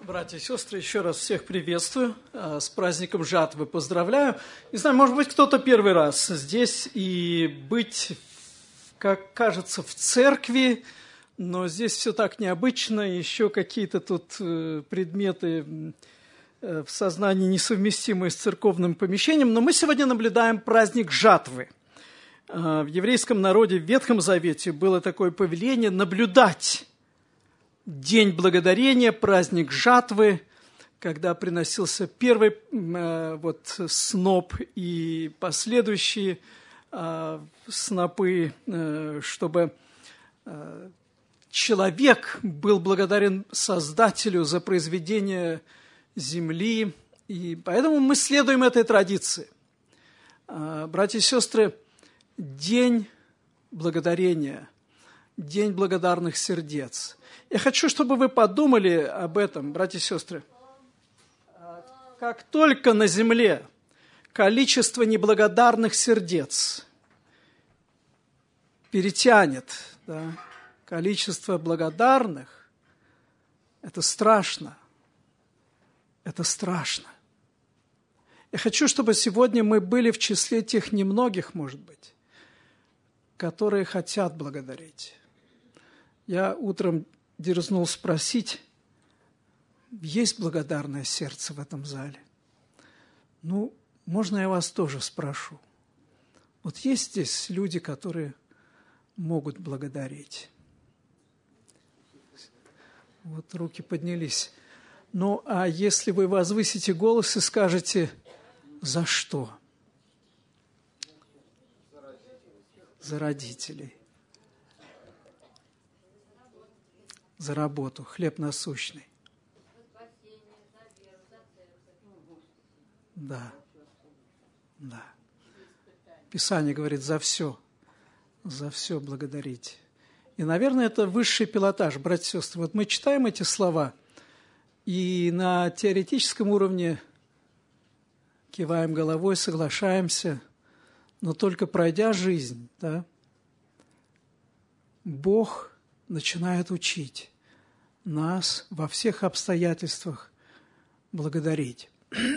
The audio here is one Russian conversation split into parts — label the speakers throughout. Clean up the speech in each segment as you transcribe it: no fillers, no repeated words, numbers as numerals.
Speaker 1: Братья и сестры, еще раз всех приветствую, с праздником жатвы поздравляю. Не знаю, может быть, кто-то первый раз здесь и быть, как кажется, в церкви, но здесь все так необычно, еще какие-то тут предметы в сознании несовместимые с церковным помещением. Но мы сегодня наблюдаем праздник жатвы. В еврейском народе в Ветхом Завете было такое повеление наблюдать День Благодарения, праздник жатвы, когда приносился первый сноп и последующие снопы, чтобы человек был благодарен Создателю за произведение земли. И поэтому мы следуем этой традиции. Братья и сестры, День Благодарения, День благодарных сердец. Я хочу, чтобы вы подумали об этом, братья и сестры. Как только на земле количество неблагодарных сердец перетянет, количество благодарных, это страшно. Это страшно. Я хочу, чтобы сегодня мы были в числе тех немногих, может быть, которые хотят благодарить. Я утром дерзнул спросить, есть благодарное сердце в этом зале? Можно я вас тоже спрошу? Вот есть здесь люди, которые могут благодарить? Вот руки поднялись. А если вы возвысите голос и скажете, за что? За родителей. За работу, хлеб насущный. Да. Писание говорит, за все благодарить. И, наверное, это высший пилотаж, братья и сестры. Вот мы читаем эти слова, и на теоретическом уровне киваем головой, соглашаемся, но только пройдя жизнь, Бог начинает учить нас во всех обстоятельствах благодарить.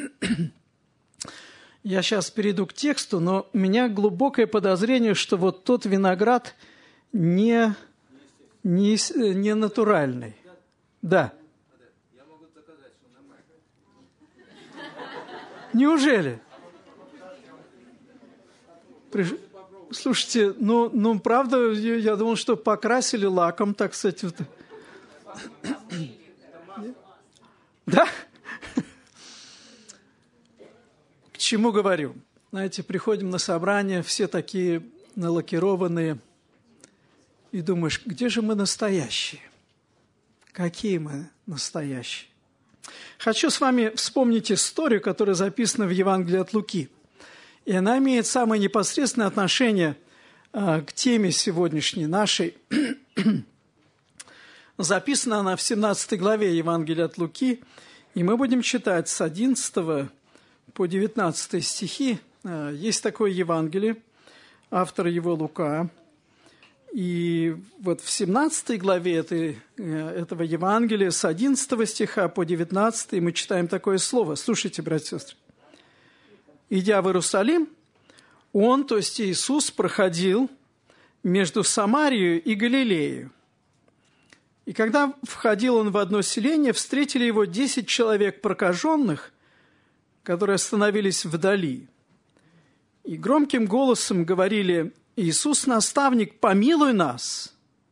Speaker 1: Я сейчас перейду к тексту, но у меня глубокое подозрение, что вот тот виноград не натуральный. Да.
Speaker 2: Я могу доказать, что нормально.
Speaker 1: Неужели? Слушайте, правда, я думал, что покрасили лаком, так сказать. Да? К чему говорю? Знаете, приходим на собрание, все такие налакированные, и думаешь, где же мы настоящие? Какие мы настоящие? Хочу с вами вспомнить историю, которая записана в Евангелии от Луки. И она имеет самое непосредственное отношение к теме сегодняшней нашей. Записана она в 17 главе Евангелия от Луки, и мы будем читать с 11 по 19 стихи. Есть такое Евангелие, автор его Лука. И вот в 17 главе этого Евангелия с 11 стиха по 19 мы читаем такое слово. Слушайте, братья и сестры. «Идя в Иерусалим, он, то есть Иисус, проходил между Самарией и Галилеей. И когда входил он в одно селение, встретили его 10 человек прокаженных, которые остановились вдали. И громким голосом говорили: «Иисус, наставник, помилуй нас!»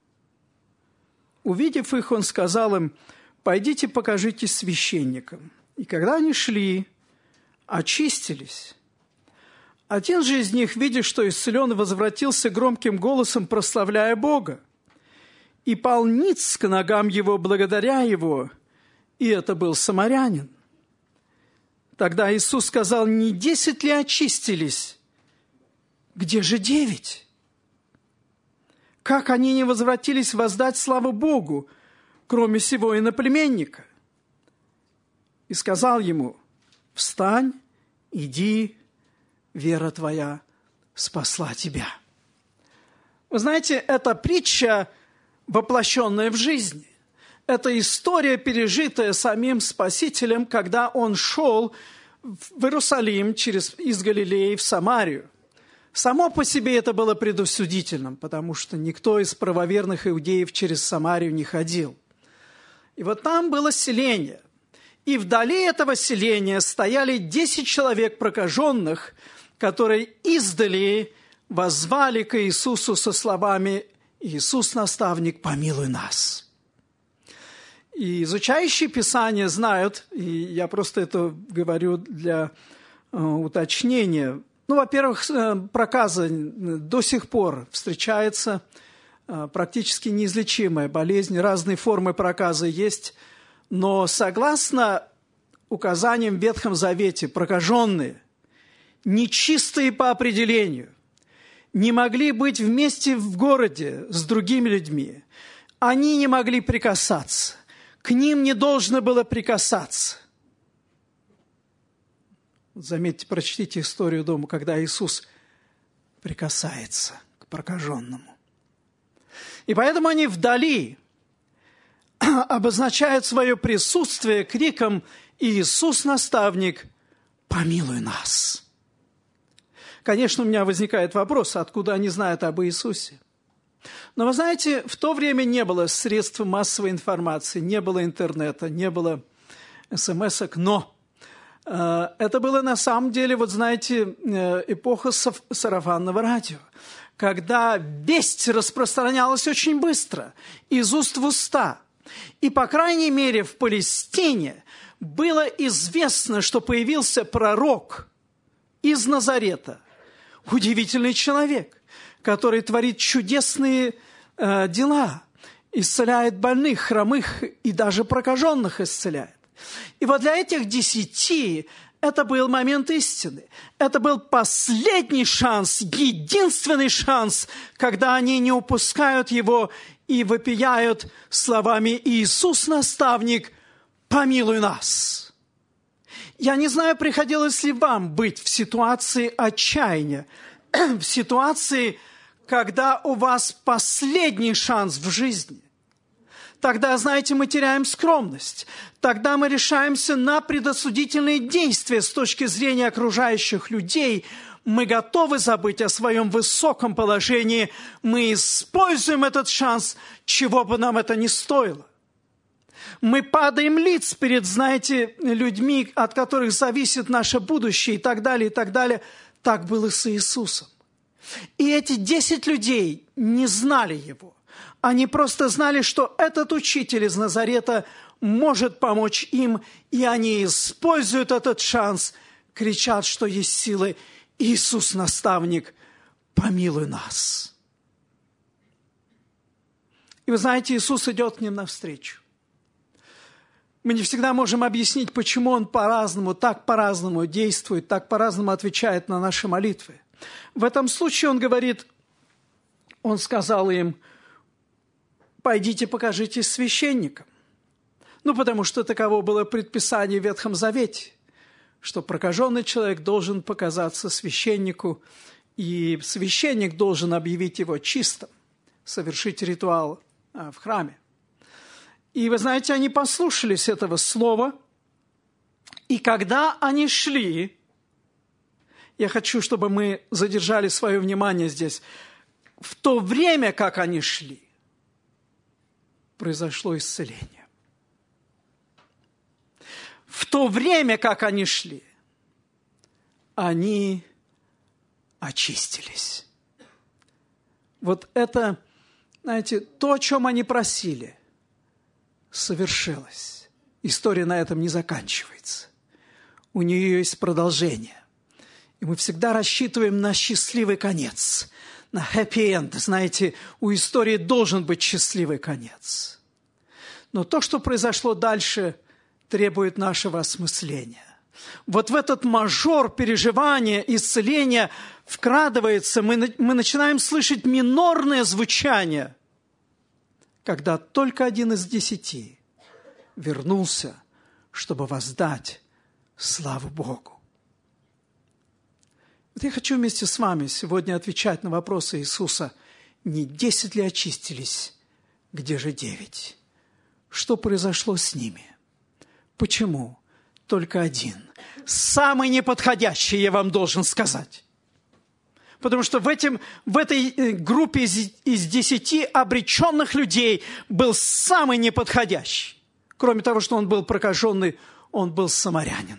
Speaker 1: Увидев их, он сказал им: «Пойдите, покажитесь священникам». И когда они шли, очистились. Один же из них, видя, что исцелен, возвратился громким голосом, прославляя Бога, и пал ниц к ногам его, благодаря его, и это был самарянин. Тогда Иисус сказал: «Не 10 ли очистились? Где же 9? Как они не возвратились воздать славу Богу, кроме сего иноплеменника?» И сказал ему: «Встань, иди, вера твоя спасла тебя». Вы знаете, это притча, воплощенная в жизни. Это история, пережитая самим Спасителем, когда Он шел в Иерусалим из Галилеи в Самарию. Само по себе это было предосудительным, потому что никто из правоверных иудеев через Самарию не ходил. И вот там было селение. И вдали этого селения стояли 10 человек прокаженных, которые издали воззвали к Иисусу со словами: «Иисус, наставник, помилуй нас». И изучающие Писание знают, и я просто это говорю для уточнения. Во-первых, проказа до сих пор встречается, практически неизлечимая болезнь, разные формы проказа есть, но согласно указаниям в Ветхом Завете, прокаженные, нечистые по определению, не могли быть вместе в городе с другими людьми, они не могли прикасаться. К ним не должно было прикасаться. Заметьте, прочтите историю дома, когда Иисус прикасается к прокаженному. И поэтому они вдали обозначают свое присутствие криком: «Иисус, наставник, помилуй нас». Конечно, у меня возникает вопрос, откуда они знают об Иисусе. Но вы знаете, в то время не было средств массовой информации, не было интернета, не было смс-ок, но это было на самом деле, вот знаете, эпоха сарафанного радио, когда весть распространялась очень быстро, из уст в уста. И, по крайней мере, в Палестине было известно, что появился пророк из Назарета, удивительный человек, который творит чудесные дела, исцеляет больных, хромых и даже прокаженных исцеляет. И вот для этих 10 это был момент истины. Это был последний шанс, единственный шанс, когда они не упускают его и вопияют словами: «Иисус, наставник, помилуй нас». Я не знаю, приходилось ли вам быть в ситуации отчаяния, в ситуации, когда у вас последний шанс в жизни. Тогда, знаете, мы теряем скромность. Тогда мы решаемся на предосудительные действия с точки зрения окружающих людей. Мы готовы забыть о своем высоком положении. Мы используем этот шанс, чего бы нам это ни стоило. Мы падаем лиц перед, знаете, людьми, от которых зависит наше будущее и так далее, и так далее. Так было с Иисусом. И эти 10 людей не знали Его. Они просто знали, что этот учитель из Назарета может помочь им, и они используют этот шанс, кричат, что есть силы: «Иисус, наставник, помилуй нас». И вы знаете, Иисус идет к ним навстречу. Мы не всегда можем объяснить, почему Он так по-разному действует, так по-разному отвечает на наши молитвы. В этом случае Он говорит, Он сказал им: «Пойдите, покажитесь священникам». Потому что таково было предписание в Ветхом Завете, что прокаженный человек должен показаться священнику, и священник должен объявить его чистым, совершить ритуал в храме. И вы знаете, они послушались этого слова, и когда они шли, я хочу, чтобы мы задержали свое внимание здесь, в то время, как они шли, произошло исцеление. В то время, как они шли, они очистились. Вот это, знаете, то, о чем они просили, совершилось. История на этом не заканчивается. У нее есть продолжение. И мы всегда рассчитываем на счастливый конец, на happy end. Знаете, у истории должен быть счастливый конец. Но то, что произошло дальше, требует нашего осмысления. Вот в этот мажор переживания, исцеления вкрадывается, мы начинаем слышать минорное звучание, когда только 1 из 10 вернулся, чтобы воздать славу Богу. Вот я хочу вместе с вами сегодня отвечать на вопросы Иисуса: не 10 ли очистились, где же 9? что произошло с ними. Почему? Только один. Самый неподходящий, я вам должен сказать. Потому что в этой группе из 10 обреченных людей был самый неподходящий. Кроме того, что он был прокаженный, он был самарянин.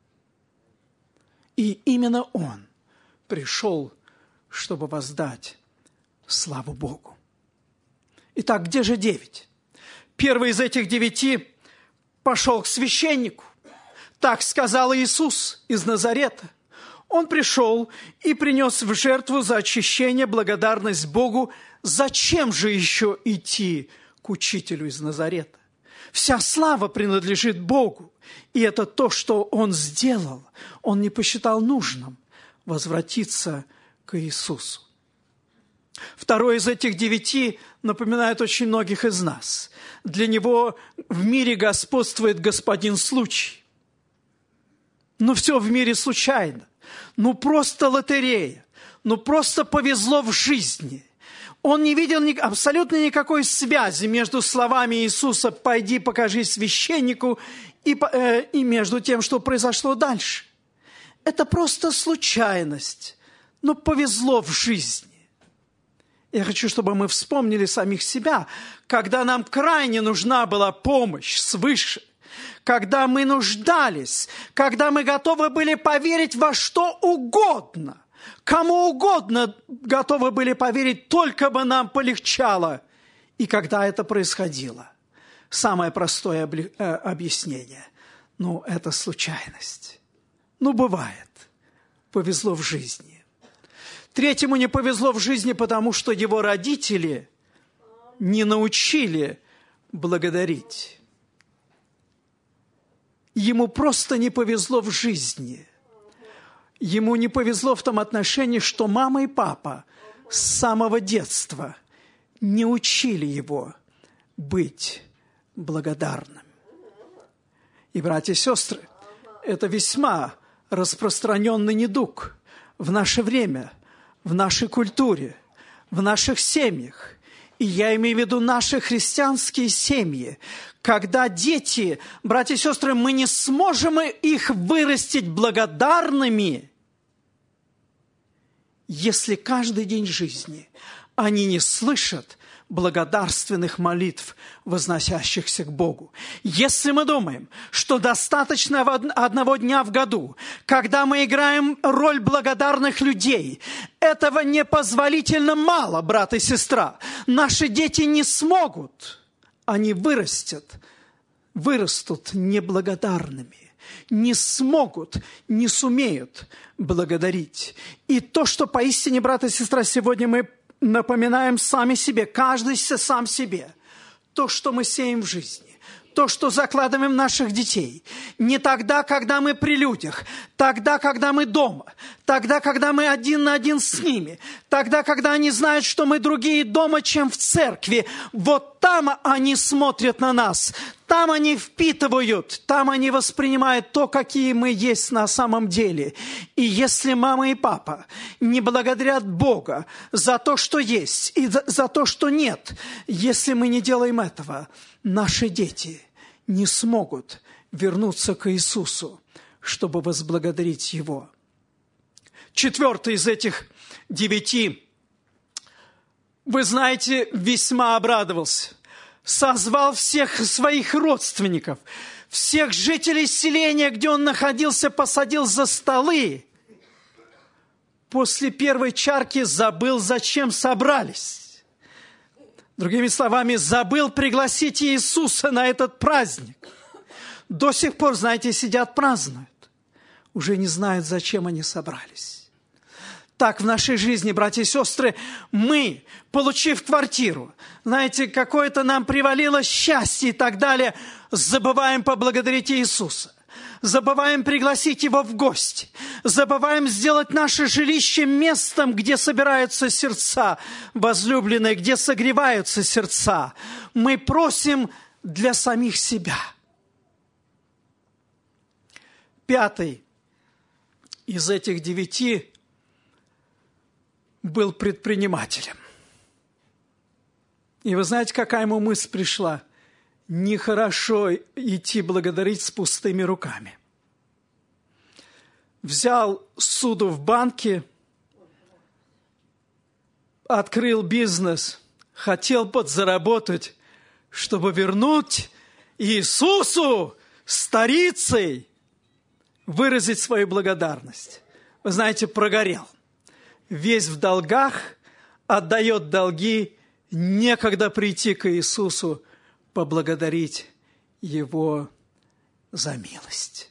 Speaker 1: И именно он пришел, чтобы воздать славу Богу. Итак, где же 9? Первый из этих 9 пошел к священнику. Так сказал Иисус из Назарета. Он пришел и принес в жертву за очищение благодарность Богу. Зачем же еще идти к учителю из Назарета? Вся слава принадлежит Богу. И это то, что Он сделал. Он не посчитал нужным возвратиться к Иисусу. Второй из этих 9 напоминает очень многих из нас. Для него в мире господствует господин случай. Но все в мире случайно. Просто лотерея. Просто повезло в жизни. Он не видел абсолютно никакой связи между словами Иисуса «пойди, покажись священнику» и между тем, что произошло дальше. Это просто случайность. Повезло в жизни. Я хочу, чтобы мы вспомнили самих себя, когда нам крайне нужна была помощь свыше, когда мы нуждались, когда мы готовы были поверить во что угодно, кому угодно готовы были поверить, только бы нам полегчало. И когда это происходило, самое простое объяснение – это случайность. Бывает, повезло в жизни. Третьему не повезло в жизни, потому что его родители не научили благодарить. Ему просто не повезло в жизни. Ему не повезло в том отношении, что мама и папа с самого детства не учили его быть благодарным. И, братья и сестры, это весьма распространенный недуг в наше время, в нашей культуре, в наших семьях. И я имею в виду наши христианские семьи, когда дети, братья и сестры, мы не сможем их вырастить благодарными, если каждый день жизни они не слышат благодарственных молитв, возносящихся к Богу. Если мы думаем, что достаточно одного дня в году, когда мы играем роль благодарных людей, этого непозволительно мало, брат и сестра. Наши дети не смогут, они вырастут неблагодарными, не смогут, не сумеют благодарить. И то, что поистине, брат и сестра, сегодня мы напоминаем сами себе, каждый сам себе, то, что мы сеем в жизни, то, что закладываем в наших детей, не тогда, когда мы при людях, тогда, когда мы дома, тогда, когда мы один на один с ними, тогда, когда они знают, что мы другие дома, чем в церкви. Вот там они смотрят на нас, там они впитывают, там они воспринимают то, какие мы есть на самом деле. И если мама и папа не благодарят Бога за то, что есть, и за то, что нет, если мы не делаем этого, наши дети не смогут вернуться к Иисусу, чтобы возблагодарить Его. 4 из этих 9, вы знаете, весьма обрадовался. Созвал всех своих родственников, всех жителей селения, где он находился, посадил за столы. После первой чарки забыл, зачем собрались. Другими словами, забыл пригласить Иисуса на этот праздник. До сих пор, знаете, сидят, празднуют. Уже не знают, зачем они собрались. Так в нашей жизни, братья и сестры, мы, получив квартиру, знаете, какое-то нам привалило счастье и так далее, забываем поблагодарить Иисуса. Забываем пригласить Его в гости. Забываем сделать наше жилище местом, где собираются сердца возлюбленные, где согреваются сердца. Мы просим для самих себя. 5 из этих 9 был предпринимателем. И вы знаете, какая ему мысль пришла? нехорошо идти благодарить с пустыми руками. Взял суду в банке, открыл бизнес, хотел подзаработать, чтобы вернуть Иисусу старицей, выразить свою благодарность. Вы знаете, прогорел. Весь в долгах, отдает долги, некогда прийти к Иисусу, поблагодарить Его за милость.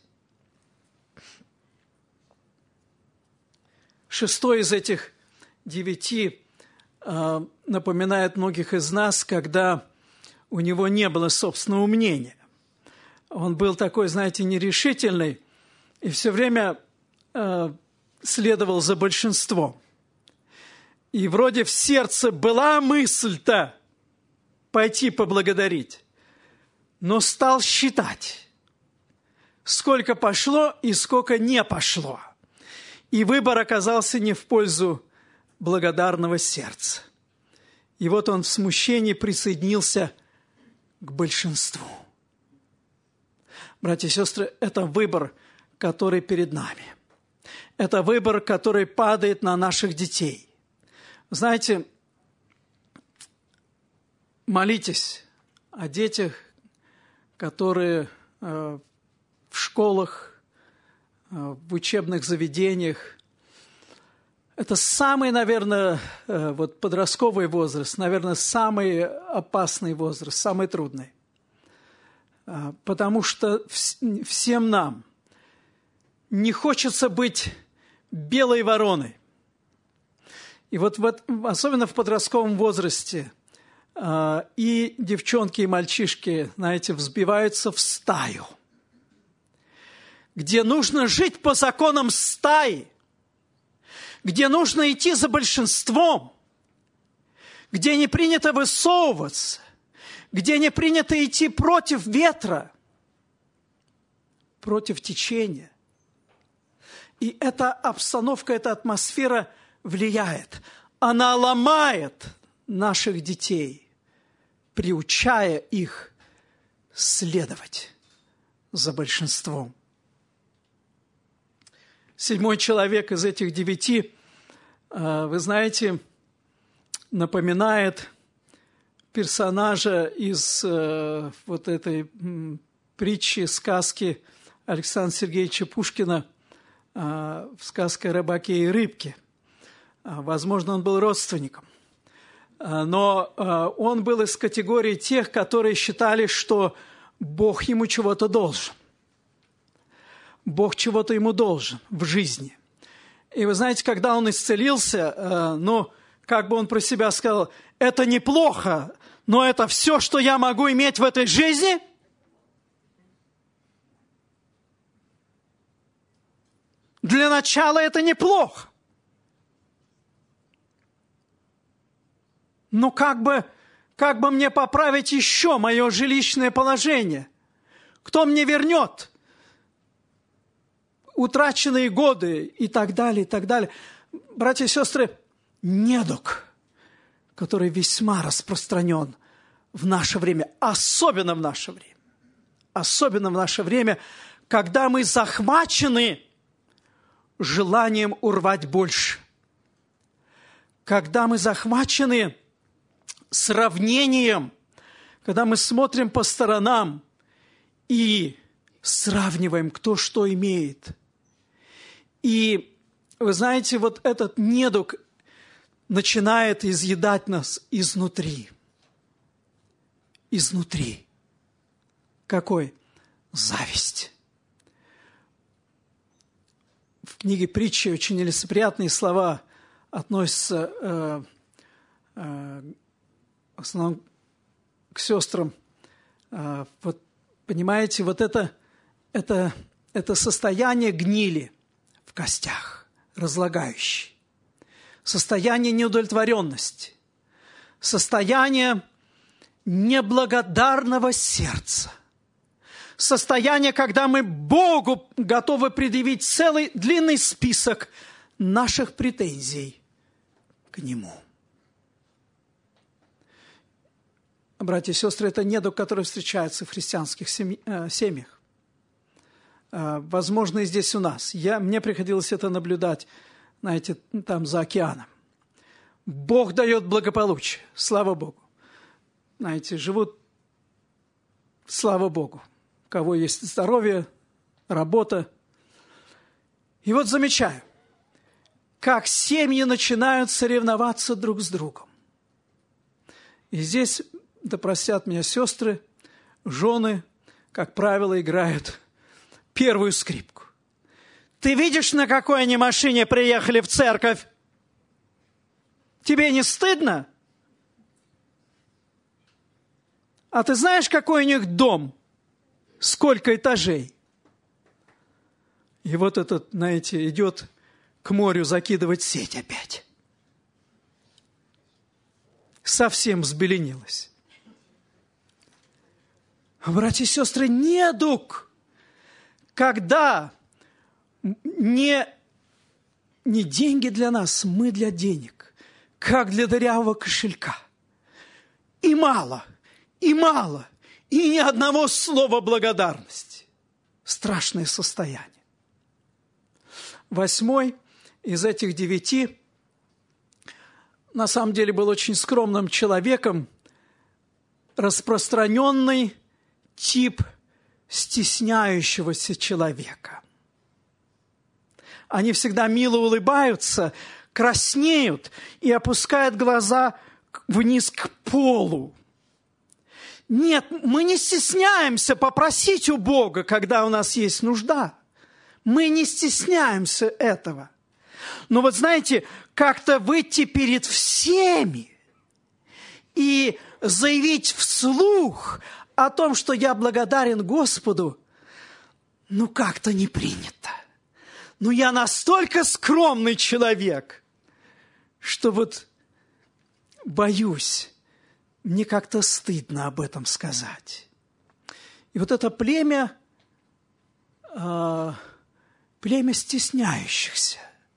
Speaker 1: 6 из этих 9 напоминает многих из нас, когда у него не было собственного мнения. Он был такой, знаете, нерешительный и все время следовал за большинством. И вроде в сердце была мысль-то пойти поблагодарить, но стал считать, сколько пошло и сколько не пошло. И выбор оказался не в пользу благодарного сердца. И вот он в смущении присоединился к большинству. Братья и сестры, это выбор, который перед нами. Это выбор, который падает на наших детей. Знаете, молитесь о детях, которые в школах, в учебных заведениях. Это самый, наверное, подростковый возраст, наверное, самый опасный возраст, самый трудный. Потому что всем нам не хочется быть белой вороной. И вот особенно в подростковом возрасте и девчонки, и мальчишки, знаете, взбиваются в стаю, где нужно жить по законам стаи, где нужно идти за большинством, где не принято высовываться, где не принято идти против ветра, против течения. И эта обстановка, эта атмосфера влияет. Она ломает наших детей, приучая их следовать за большинством. 7 человек из этих 9, вы знаете, напоминает персонажа из вот этой притчи, сказки Александра Сергеевича Пушкина, в сказке о рыбаке и рыбке. Возможно, он был родственником. Но он был из категории тех, которые считали, что Бог ему чего-то должен. Бог чего-то ему должен в жизни. И вы знаете, когда он исцелился, как бы он про себя сказал, это неплохо, но это все, что я могу иметь в этой жизни? Для начала это неплохо. Но как бы мне поправить еще мое жилищное положение? Кто мне вернет утраченные годы и так далее, и так далее? Братья и сестры, недуг, который весьма распространен в наше время, особенно в наше время. Особенно в наше время, когда мы захвачены желанием урвать больше. Когда мы захвачены сравнением, когда мы смотрим по сторонам и сравниваем, кто что имеет. И вы знаете, вот этот недуг начинает изъедать нас изнутри. Изнутри. Какой? Зависть. В книге притчи очень нелицеприятные слова относятся в основном к сестрам. Вот, понимаете, вот это состояние гнили в костях, разлагающее. Состояние неудовлетворенности. Состояние неблагодарного сердца. Состояние, когда мы Богу готовы предъявить целый длинный список наших претензий к Нему. братья и сестры, это недуг, который встречается в христианских семьях. Возможно, и здесь у нас. Мне приходилось это наблюдать, знаете, там за океаном. Бог дает благополучие, слава Богу. Знаете, живут, слава Богу. У кого есть здоровье, работа. И вот замечаю, как семьи начинают соревноваться друг с другом. И здесь, да простят меня сестры, жены, как правило, играют первую скрипку. Ты видишь, на какой они машине приехали в церковь? Тебе не стыдно? А ты знаешь, какой у них дом? Сколько этажей? И вот этот, знаете, идет к морю закидывать сеть опять. Совсем взбеленилась. Братья и сестры, недуг, когда не деньги для нас, мы для денег, как для дырявого кошелька. И мало, и ни одного слова благодарности. Страшное состояние. 8 из этих 9 на самом деле был очень скромным человеком, распространенный тип стесняющегося человека. Они всегда мило улыбаются, краснеют и опускают глаза вниз к полу. Нет, мы не стесняемся попросить у Бога, когда у нас есть нужда. Мы не стесняемся этого. Но вот знаете, как-то выйти перед всеми и заявить вслух о том, что я благодарен Господу, как-то не принято. Я настолько скромный человек, что вот боюсь, мне как-то стыдно об этом сказать. И вот это племя стесняющихся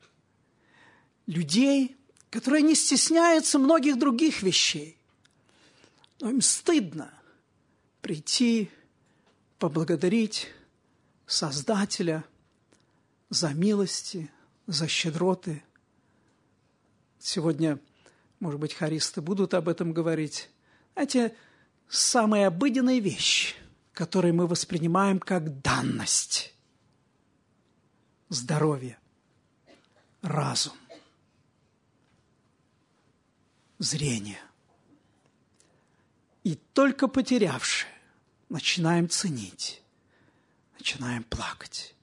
Speaker 1: людей, которые не стесняются многих других вещей. Но им стыдно прийти, поблагодарить Создателя за милости, за щедроты. Сегодня, может быть, хористы будут об этом говорить. Знаете, самые обыденные вещи, которые мы воспринимаем как данность. Здоровье, разум, зрение. И только потерявшие начинаем ценить, начинаем плакать.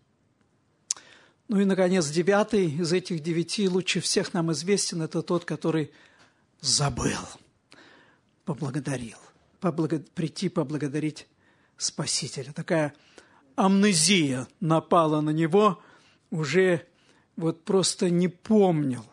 Speaker 1: И, наконец, 9 из этих 9 лучше всех нам известен, это тот, который забыл, поблагодарил, прийти поблагодарить Спасителя. Такая амнезия напала на него, уже вот просто не помнил,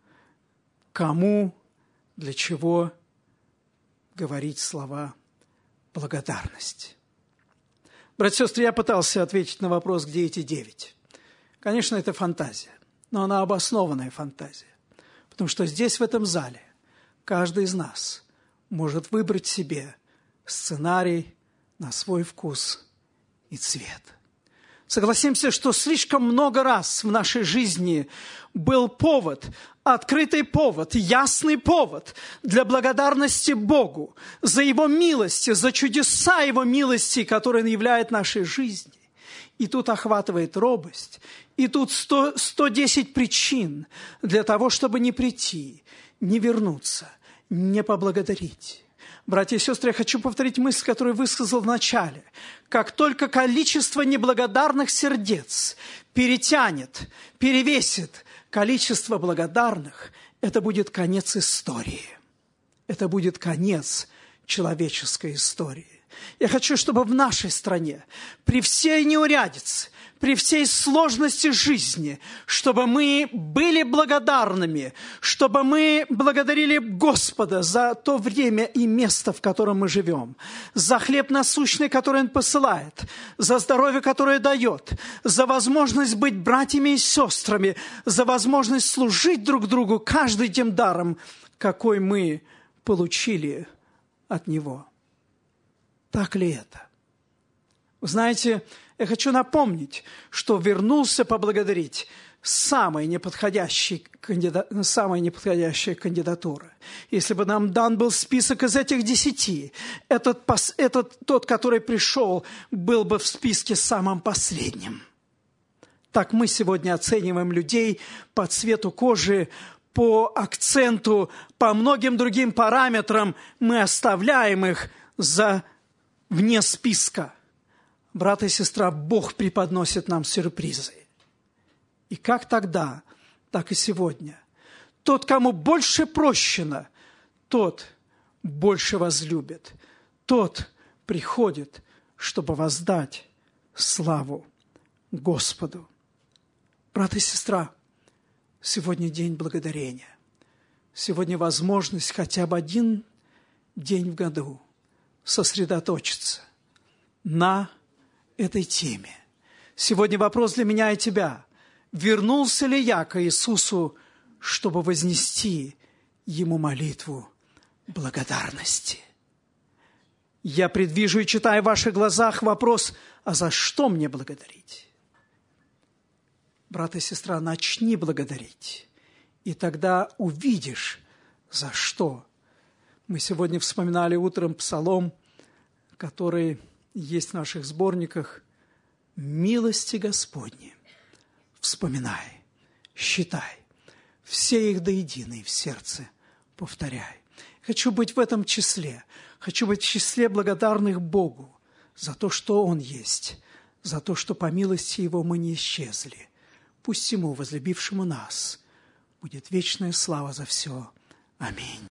Speaker 1: кому, для чего говорить слова благодарности. Братья и сестры, я пытался ответить на вопрос, где эти 9. Конечно, это фантазия, но она обоснованная фантазия. Потому что здесь, в этом зале, каждый из нас может выбрать себе сценарий на свой вкус и цвет. Согласимся, что слишком много раз в нашей жизни был повод, открытый повод, ясный повод для благодарности Богу за Его милости, за чудеса Его милости, которые Он являет нашей жизни. И тут охватывает робость, и тут 110 причин для того, чтобы не прийти, не вернуться, не поблагодарить. Братья и сестры, я хочу повторить мысль, которую высказал в начале. Как только количество неблагодарных сердец перевесит количество благодарных, это будет конец истории. Это будет конец человеческой истории. Я хочу, чтобы в нашей стране, при всей неурядице, при всей сложности жизни, чтобы мы были благодарными, чтобы мы благодарили Господа за то время и место, в котором мы живем, за хлеб насущный, который Он посылает, за здоровье, которое дает, за возможность быть братьями и сестрами, за возможность служить друг другу каждый тем даром, какой мы получили от Него. Так ли это? Вы знаете, я хочу напомнить, что вернулся поблагодарить самая неподходящая кандидатура. Если бы нам дан был список из этих 10, тот, который пришел, был бы в списке самым последним. Так мы сегодня оцениваем людей по цвету кожи, по акценту, по многим другим параметрам. Мы оставляем их вне списка. Брат и сестра, Бог преподносит нам сюрпризы. И как тогда, так и сегодня. Тот, кому больше прощено, тот больше возлюбит. Тот приходит, чтобы воздать славу Господу. Брат и сестра, сегодня день благодарения. Сегодня возможность хотя бы один день в году сосредоточиться на этой теме. Сегодня вопрос для меня и тебя. Вернулся ли я к Иисусу, чтобы вознести Ему молитву благодарности? Я предвижу и читаю в ваших глазах вопрос, а за что мне благодарить? Брат и сестра, начни благодарить, и тогда увидишь, за что. Мы сегодня вспоминали утром псалом, который есть в наших сборниках. «Милости Господни, вспоминай, считай, все их до единой в сердце повторяй». Хочу быть в этом числе. Хочу быть в числе благодарных Богу за то, что Он есть, за то, что по милости Его мы не исчезли. Пусть Ему, возлюбившему нас, будет вечная слава за все. Аминь.